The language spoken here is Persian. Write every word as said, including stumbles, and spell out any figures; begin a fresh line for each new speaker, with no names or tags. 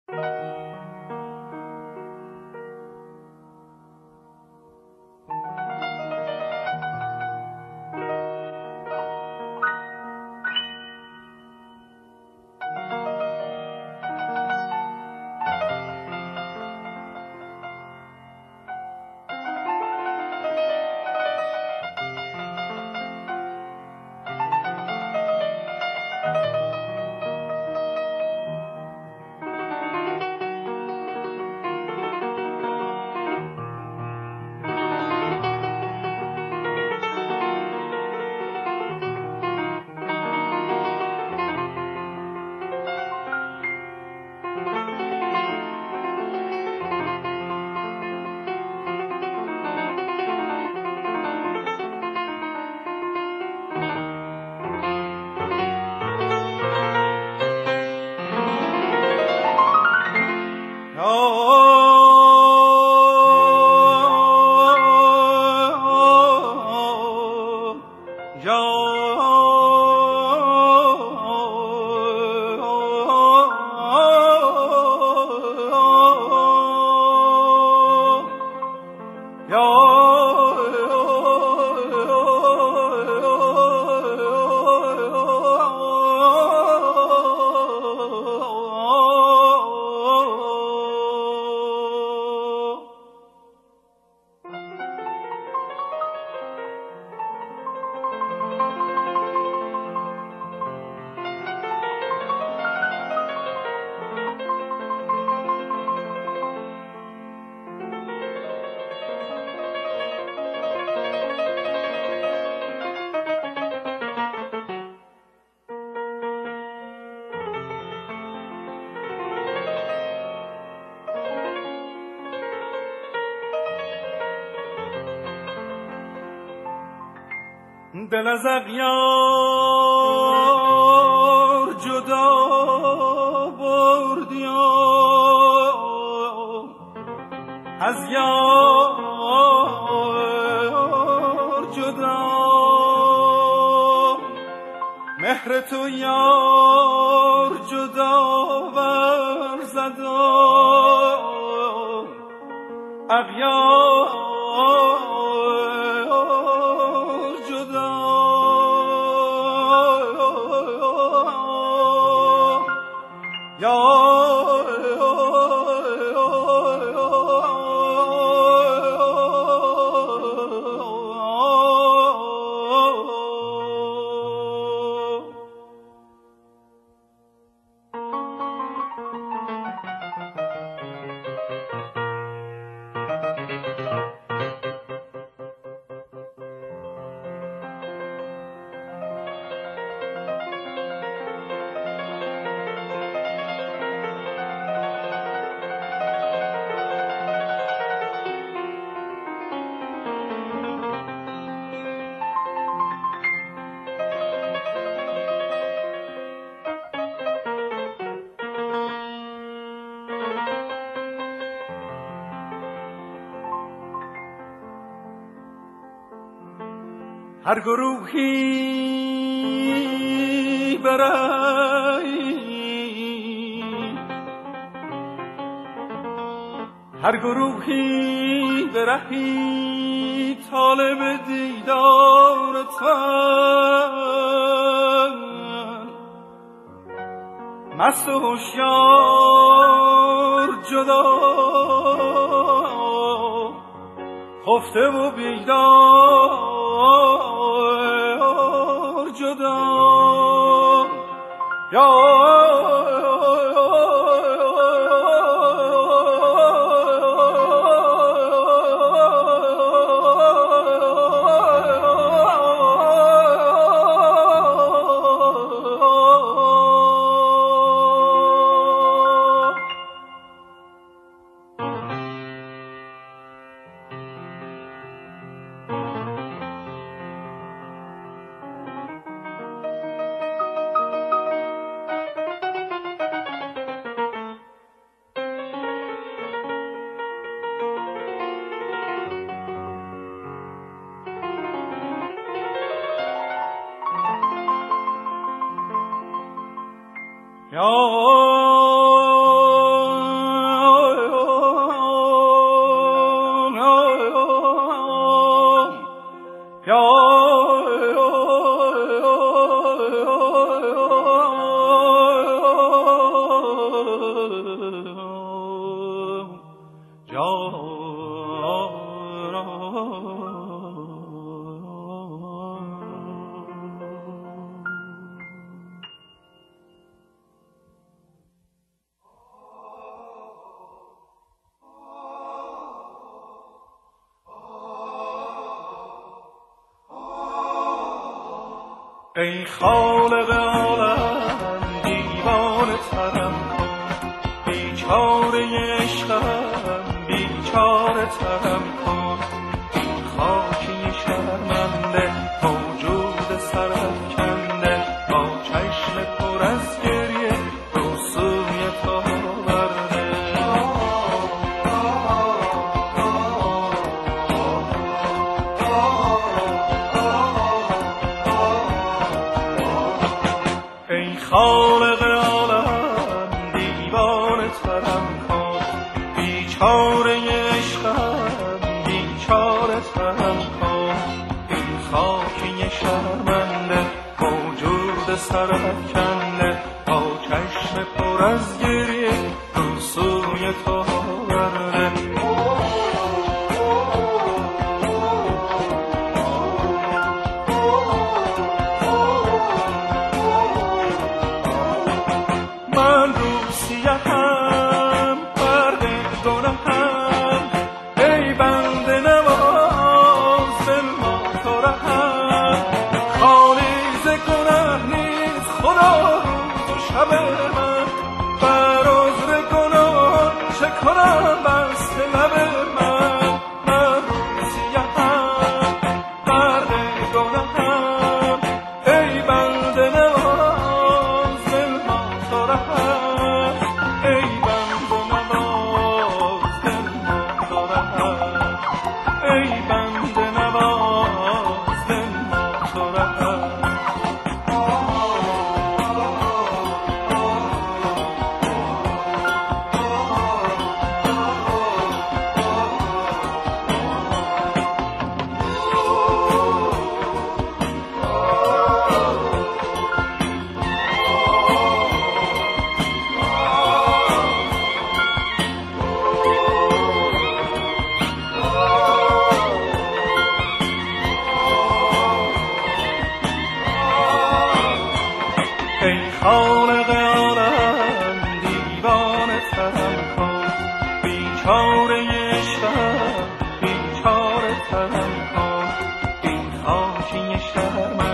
دل از اغیار جدا بردی از یار جدا مهر تو یار جدا ورزد اغیار هر گروهی برای هر گروهی برهی طالب دیدار تن مست و هوشیار جدا خفته و بیدار جدا یا ای خالق عالم دیوانه ترم کن، بیچاره عشقم بیچاره ترم کن. این خاکی شرمنده موجود سرافکنده، با چشم پر از گریه رو سوی تو برده. ای خالق عالم دیوانه ترم کن، بیچاره عشقم بیچاره ترم کن. این خاکی شرمنده موجود سرافکنده، با چشم پر از گریه رو سوی تو برده. من رو سیهم برد گناهم، ای بنده نواز دل ما تو رحم. خالی ز گناه نیست خدا روز و شب من، بر عذر گناه چه کنم بسته لب من. من رو سیهم برد گناهم، ای بنده نواز دل ما تو رحم. ای بنده نواز دل ما تو رحم، ای بنده نواز دل ما تو رحم. ای خالق عالم دیوانه ترم کن، بیچاره عشقم بیچاره ترم کن. این خاکی شرمنده